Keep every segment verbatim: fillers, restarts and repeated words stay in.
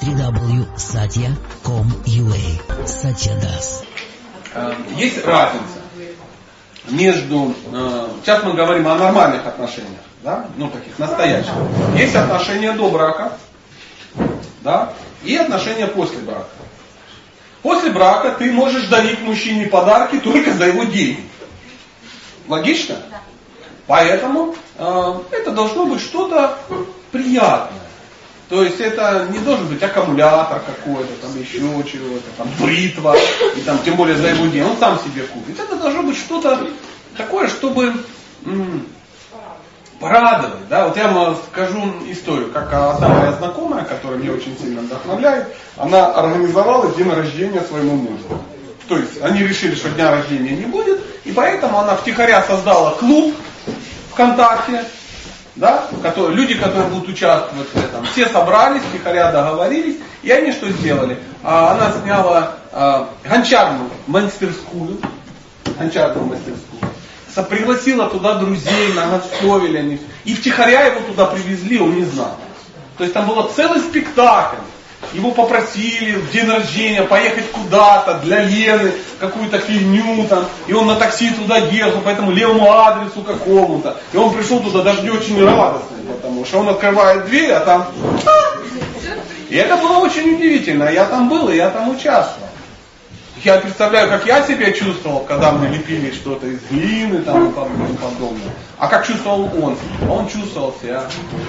три дабл ю точка сатья точка ком точка ю а. Satya Das. Есть разница между... Сейчас мы говорим о нормальных отношениях, да? Ну, таких настоящих. Есть отношения до брака, да? И отношения после брака. После брака ты можешь дарить мужчине подарки только за его деньги. Логично? Да. Поэтому э, это должно быть что-то приятное. То есть это не должен быть аккумулятор какой-то, там еще чего-то, там бритва, и там тем более за его деньги, он сам себе купит. Это должно быть что-то такое, чтобы м- порадовать. Да? Вот я вам скажу историю, как одна моя знакомая, которая меня очень сильно вдохновляет, она организовала день рождения своему мужу. То есть они решили, что дня рождения не будет, и поэтому она втихаря создала клуб ВКонтакте, да, которые, люди, которые будут участвовать в этом, все собрались, втихаря договорились, и они что сделали? А, она сняла а, гончарную мастерскую, гончарную мастерскую, пригласила туда друзей, наготовили они, и втихаря его туда привезли, он не знал. То есть там был целый спектакль. Его попросили в день рождения поехать куда-то для Лены, какую-то фигню там, и он на такси туда ехал, по этому левому адресу какому-то. И он пришел туда даже не очень радостный, потому что он открывает дверь, а там... И это было очень удивительно. Я там был, и я там участвовал. Я представляю, как я себя чувствовал, когда мне лепили что-то из глины там, и подобное. А как чувствовал он? Он чувствовал себя,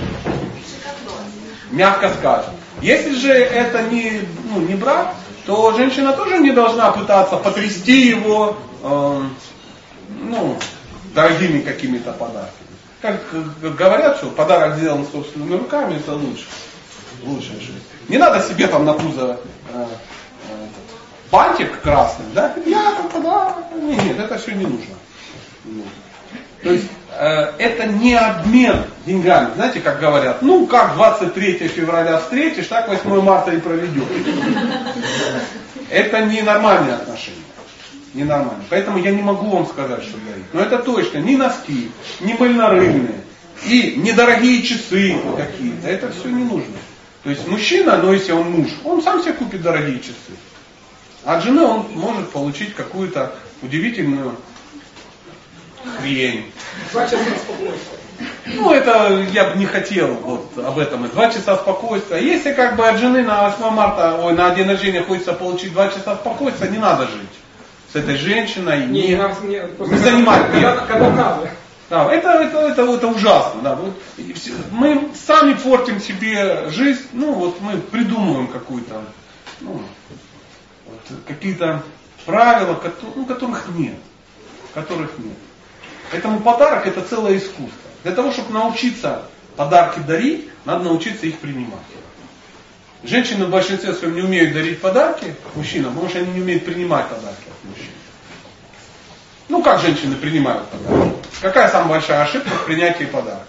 мягко скажем. Если же это не, ну, не брак, то женщина тоже не должна пытаться потрясти его э, ну, дорогими какими-то подарками. Как говорят, что подарок сделан собственными руками, это лучше. Лучшая жизнь. Не надо себе там на пузо э, э, бантик красный, да? Я там подарок. Нет, нет, это все не нужно. Нет. То есть э, это не обмен деньгами. Знаете, как говорят, ну как двадцать третьего февраля встретишь, так восьмого марта и проведешь. Это не нормальные отношения. Не нормально. Поэтому я не могу вам сказать, что дарить. Но это точно ни носки, ни мыльно-рыльные, и недорогие часы какие-то. Это все не нужно. То есть мужчина, но если он муж, он сам себе купит дорогие часы. А от жены он может получить какую-то удивительную хрень. Два часа спокойствия. Ну, это я бы не хотел вот об этом. Два часа спокойствия. Если как бы от жены на восьмое марта, ой, на день рождения хочется получить два часа спокойствия, не надо жить с этой женщиной. Не, не, не, не занимать. Когда, когда надо. Да, это, это, это, это ужасно. Да. Вот, мы сами портим себе жизнь. Ну, вот мы придумываем какую-то, ну, вот, какие-то правила, ну, которых нет. Которых нет. Поэтому подарок это целое искусство. Для того, чтобы научиться подарки дарить, надо научиться их принимать. Женщины в большинстве своем не умеют дарить подарки мужчинам, потому что они не умеют принимать подарки от мужчин. Ну как женщины принимают подарки? Какая самая большая ошибка в принятии подарка?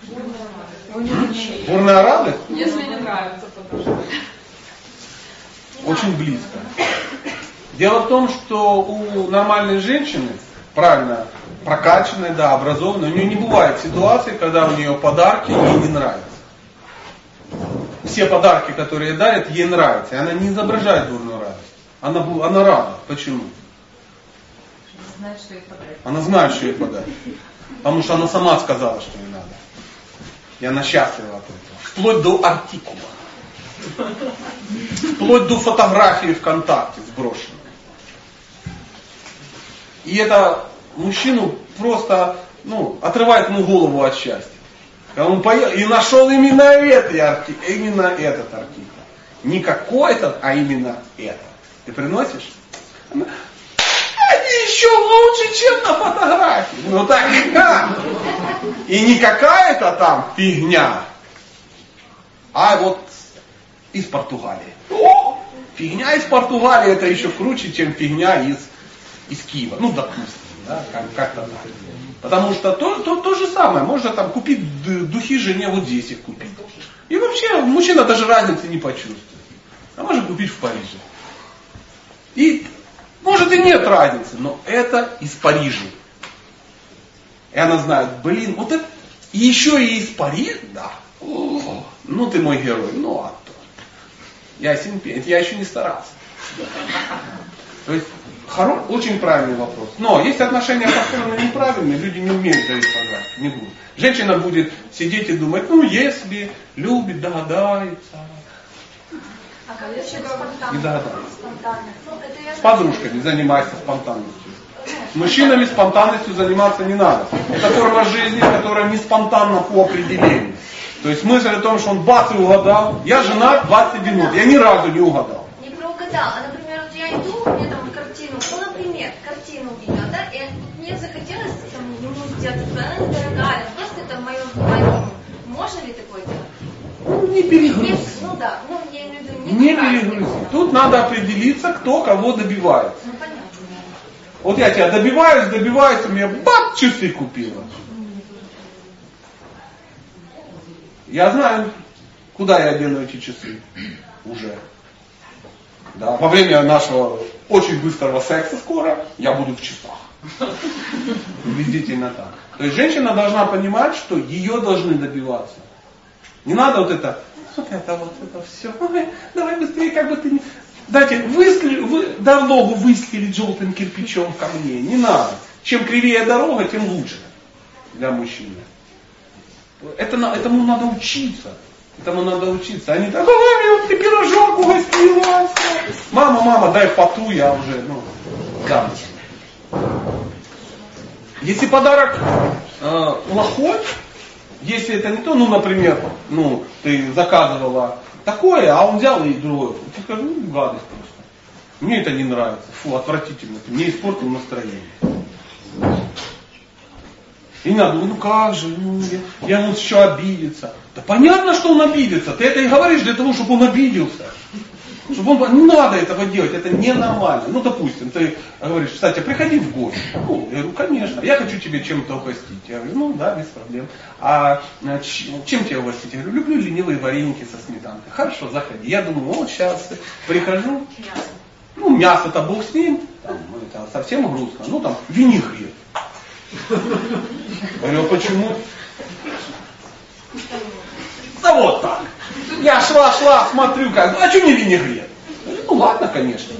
Бурная радость? Если не нравится подарок. Очень близко. Дело в том, что у нормальной женщины, правильно, прокачанной, да, образованной, у нее не бывает ситуации, когда у нее подарки ей не нравятся. Все подарки, которые дарят, ей нравятся. И она не изображает бурную радость. Она, она рада. Почему? Знает, что ей подарить. Она знает, что ей подарить. Потому что она сама сказала, что ей надо. И она счастлива от этого. Вплоть до артикула. Вплоть до фотографии ВКонтакте сброшенной. И это мужчину просто, ну, отрывает ему голову от счастья. Когда он поел и нашел именно этот артикул, именно этот артикул. Не какой-то, а именно это. Ты приносишь? Она, они еще лучше, чем на фотографии. Ну так и как? И не какая-то там фигня, а вот из Португалии. О, фигня из Португалии это еще круче, чем фигня из, из Киева. Ну, допустим. Да, как, как-то так. Потому что то, то, то же самое. Можно там купить духи жене, вот здесь их купить. И вообще мужчина даже разницы не почувствует. А можно купить в Париже. И может и нет разницы, но это из Парижа. И она знает, блин, вот это и еще и из Парижа, да. О, ну ты мой герой, ну а то. Ясен пень. Я еще не старался. То есть, хоро... очень правильный вопрос. Но есть отношения построены неправильные, люди не умеют дарить подарки, не будут. Женщина будет сидеть и думать, ну если любит, догадается. А как еще спонтанно? Не догадается. Спонтанно. Ну, это я С подружками занимайся спонтанностью. С мужчинами спонтанностью заниматься не надо. Это форма жизни, которая не спонтанна по определению. То есть мысль о том, что он бац и угадал. Я женат двадцать минут, я ни разу не угадал. Не проугадал. А, например, вот я иду, мне там картину, ну, например, картину увидела, да, и мне захотелось там, ему сделать, она недорогая, просто это мое внимание. Можно ли такое делать? Ну, не перегруз. Ну да, ну я имею в виду не Не перегруз. Тут надо определиться, кто кого добивается. Ну понятно. Вот я тебя добиваюсь, добиваюсь, у меня бац, часы купила. Я знаю, куда я одену эти часы. Уже. Да, во время нашего очень быстрого секса скоро я буду в часах. Убедительно так. То есть женщина должна понимать, что ее должны добиваться. Не надо вот это, вот это вот это все. Ой, давай быстрее, как бы ты не... Дайте, выскли, вы, дорогу выстрелить желтым кирпичом ко мне. Не надо. Чем кривее дорога, тем лучше для мужчины. Это, этому надо учиться. Этому надо учиться. Они так, ой, ты пирожок угостила. Мама, мама, дай поту, я уже, ну, да. Если подарок э, плохой, если это не то, ну, например, ну, ты заказывала такое, а он взял и другое. Ты скажешь, ну, гадость просто. Мне это не нравится. Фу, отвратительно. Ты мне испортил настроение. И не надо, ну как же, ну, я, я он еще обидится. Да понятно, что он обидится. Ты это и говоришь для того, чтобы он обиделся. Чтобы он, не надо этого делать, это ненормально. Ну, допустим, ты говоришь, кстати, приходи в гости. Ну, я говорю, конечно, я хочу тебе чем-то угостить. Я говорю, ну да, без проблем. А чем тебя угостить? Я говорю, люблю ленивые вареники со сметанкой. Хорошо, заходи. Я думаю, вот сейчас прихожу. Ну, мясо-то бог с ним. Там, это совсем грустно. Ну, там, винегрет. Говорю, а почему? Да вот так. Я шла, шла, смотрю, как, а что не винегрет? Ну ладно, конечно.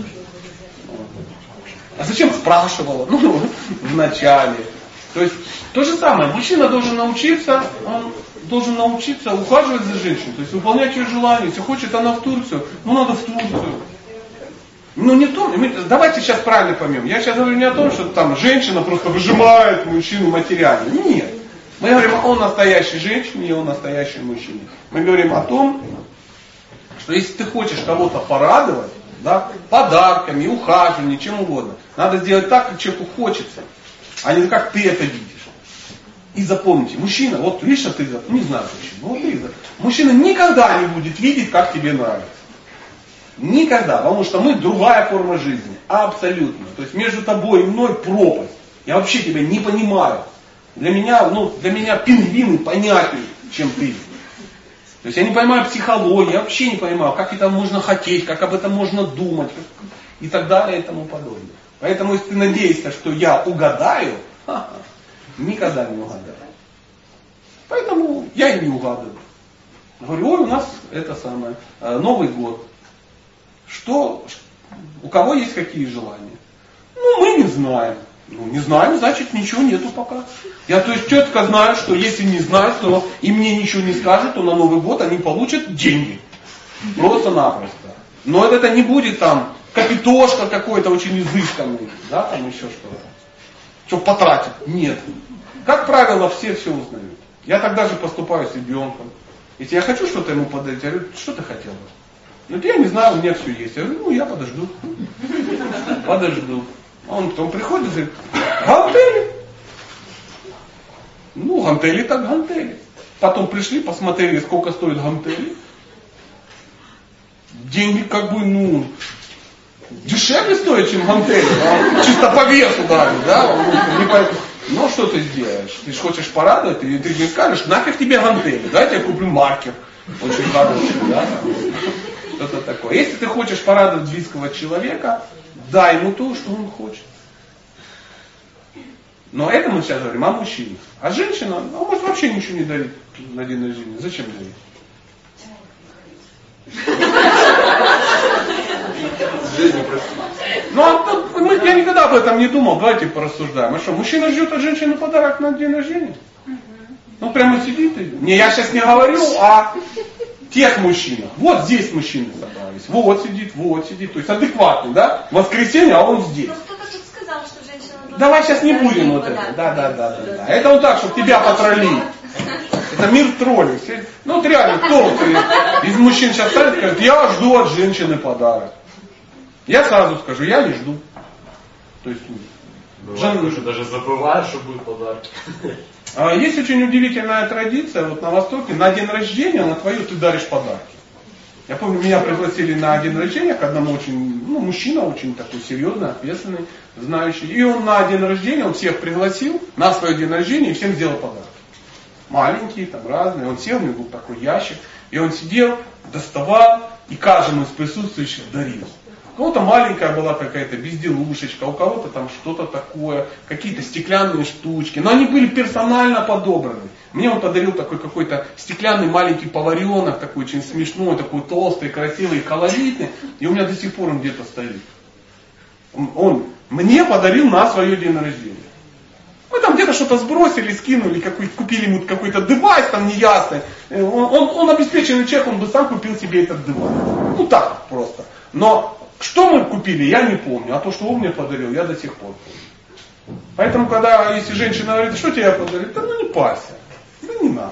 А зачем спрашивала? Ну, вначале. То есть, то же самое, мужчина должен научиться, он должен научиться ухаживать за женщиной, то есть выполнять ее желания. Если хочет она в Турцию, ну надо в Турцию. Ну не то, давайте сейчас правильно поймем. Я сейчас говорю не о том, что там женщина просто выжимает мужчину материально. Нет. Мы говорим о настоящей женщине и о настоящем мужчине. Мы говорим о том, что если ты хочешь кого-то порадовать, да, подарками, ухаживанием, чем угодно, надо сделать так, как человеку хочется, а не как ты это видишь. И запомните, мужчина, вот лично ты, не знаю почему, вот ты, мужчина никогда не будет видеть, как тебе нравится. Никогда, потому что мы другая форма жизни, абсолютно. То есть между тобой и мной пропасть. Я вообще тебя не понимаю. Для меня, ну, для меня пингвины понятнее, чем ты. То есть я не понимаю психологию, я вообще не понимаю, как это можно хотеть, как об этом можно думать, как, и так далее и тому подобное. Поэтому если ты надеешься, что я угадаю, ха-ха, никогда не угадаю. Поэтому я и не угадываю. Говорю, ой, у нас это самое, Новый год. Что, у кого есть какие желания? Ну, мы не знаем. Ну, не знаем, значит, ничего нету пока. Я то есть четко знаю, что если не знают, то и мне ничего не скажут, то на Новый год они получат деньги. Просто-напросто. Но это не будет там капитошка какой-то очень изысканный, да, там еще что-то. Что потратят? Нет. Как правило, все все узнают. Я тогда же поступаю с ребенком. Если я хочу что-то ему подарить, я говорю, что ты хотел бы? Ну, я не знаю, у меня все есть. Я говорю, ну, я подожду. Подожду. А он потом приходит и говорит, гантели. Ну, гантели так гантели. Потом пришли, посмотрели, сколько стоит гантели. Деньги как бы, ну, дешевле стоят, чем гантели. Да? Чисто по весу даже, да? Не по... Ну, что ты сделаешь? Ты же хочешь порадовать, и ты не скажешь, нафиг тебе гантели. Да, я тебе куплю маркер. Очень хороший, да? Что-то такое. Если ты хочешь порадовать близкого человека, дай ему то, что он хочет. Но это мы сейчас говорим о мужчине. А женщина, ну, может вообще ничего не дарить на день рождения. Зачем дарить? об этом не думал, давайте порассуждаем. А что, мужчина ждет от женщины подарок на день рождения? Ну прямо сидит и... Не, я сейчас не говорю о тех мужчинах. Вот здесь мужчины собрались. Вот сидит, вот сидит. То есть адекватный, да? Воскресенье, а он здесь. Ну кто-то тут сказал, что женщина должна... Давай сейчас не будем вот это. Да, да, да, да, да. Это вот так, чтобы тебя потроллить. Это мир троллей. Ну вот реально, кто вот из мужчин сейчас станет и скажет, я жду от женщины подарок. Я сразу скажу, я не жду. То есть, бывает, жен... даже забываешь, что будет подарок. Есть очень удивительная традиция, вот на Востоке, на день рождения на твою ты даришь подарки. Я помню, меня пригласили на день рождения к одному очень, ну, мужчина очень такой серьезный, ответственный, знающий. И он на день рождения, он всех пригласил на свой день рождения и всем сделал подарки. Маленькие, там разные. Он сел, у него был такой ящик, и он сидел, доставал и каждому из присутствующих дарил. У кого-то маленькая была какая-то безделушечка, у кого-то там что-то такое, какие-то стеклянные штучки. Но они были персонально подобраны. Мне он подарил такой какой-то стеклянный маленький поваренок, такой очень смешной, такой толстый, красивый, колоритный. И у меня до сих пор он где-то стоит. Он, он мне подарил на свое день рождения. Мы там где-то что-то сбросили, скинули, какой, купили ему какой-то девайс там неясный. Он, он, он обеспеченный человек, он бы сам купил себе этот девайс. Ну так просто. Но что мы купили, я не помню. А то, что он мне подарил, я до сих пор помню. Поэтому, когда, если женщина говорит, что тебе я подарил, да ну не парься. Да не надо.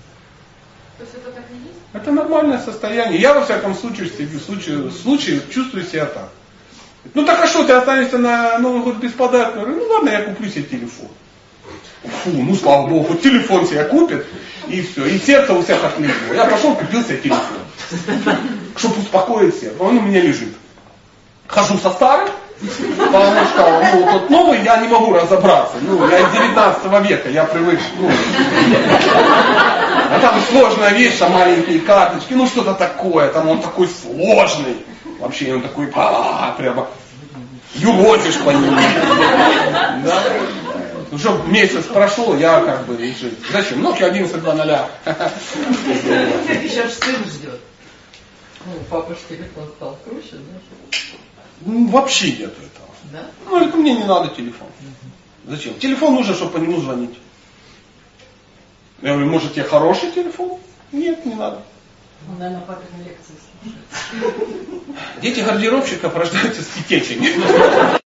То есть это так и есть? Это нормальное состояние. Я во всяком случае, в случае, в случае чувствую себя так. Ну так а что, ты останешься на Новый год без подарка? Я говорю, ну ладно, я куплю себе телефон. Фу, ну слава богу, хоть телефон себе купит, и все. И сердце у всех отлегло. Я пошел, купил себе телефон. Чтобы успокоить сердце. Он у меня лежит. Хожу со старым, потому что ну, тот новый я не могу разобраться. Ну, я из девятнадцатого века, я привык. Ну, а там сложная вещь, там маленькие карточки, ну что-то такое. Там он такой сложный. Вообще он такой, а, прямо юродишь по нему. Да? Уже месяц прошел, я как бы жить. Зачем? Nokia одиннадцать два ноль. Сейчас сын ждет. Ну, папа ж телефон стал круче, да? Ну, вообще нету этого. Да? Ну, это мне не надо телефон. Зачем? Телефон нужен, чтобы по нему звонить. Я говорю, может тебе хороший телефон? Нет, не надо. Он, наверное, папины лекции слушает. Дети гардеробщиков рождаются с китечами.